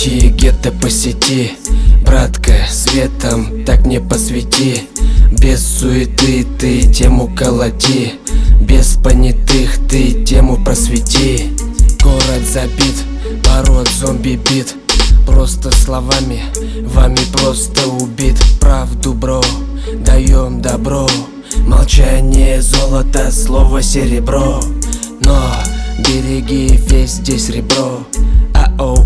пути, где-то по сети. Братка, светом так не посвети. Без суеты ты тему колоти, без понятых ты тему просвети. Город забит, пород зомби бит. Просто словами, вами просто убит. Правду, бро, даем добро. Молчание золото, слово серебро. Но береги весь здесь ребро. Ау,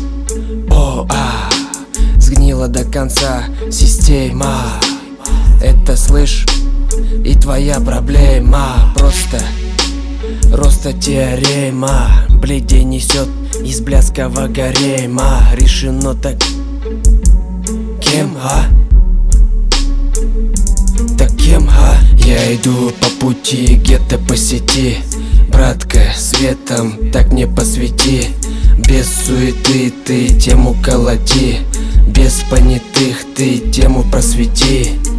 сгнила до конца система. Это слышь, и твоя проблема. Просто роста теорема. Бледей несет из блядского гарема. Решено так. Кем, Так кем, Я иду по пути, где-то по сети. Братка, светом так не посвети. Без суеты ты тему колоти, без понятых ты тему просвети.